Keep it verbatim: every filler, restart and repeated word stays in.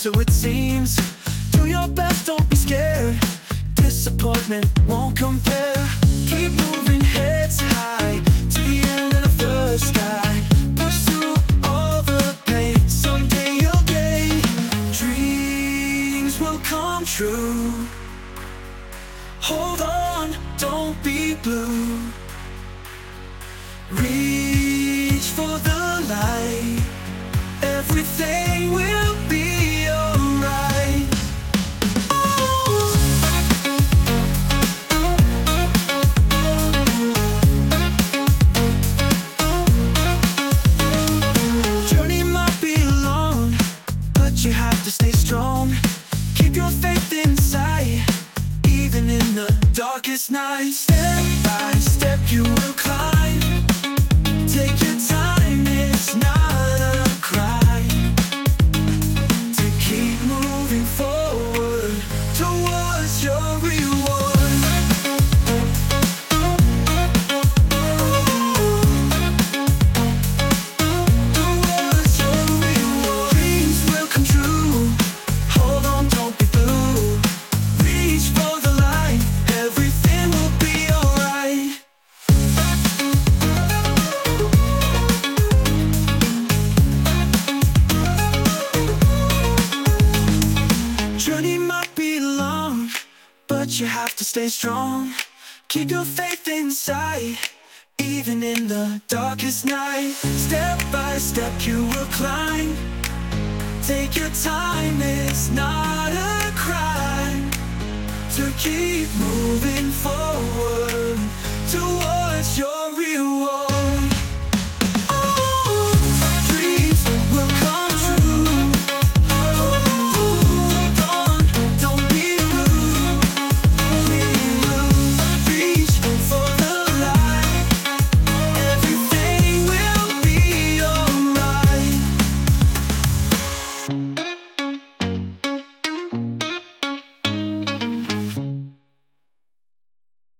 so it seems. Do your best, don't be scared. Disappointment won't compare. Keep moving, heads high to the end of the sky. Pursue all the pain, someday you'll gain. Dreams will come true. Hold on, don't be blue. Reach for the light. Everything will be alright. Journey might be long, but you have to stay strong. Keep your faith inside, even in the darkest night. Step by step you will climb. Take your time, it's not a crime to keep moving forward towards your reward. Towards your reward. Dreams will come true. Hold on, don't be blue. Reach for the light. Everything will be alright. Journey might be long, but you have to stay strong. Keep your faith inside, even in the darkest night. Step by step you will climb. Take your time, it's not a crime to keep moving forward towards your reward.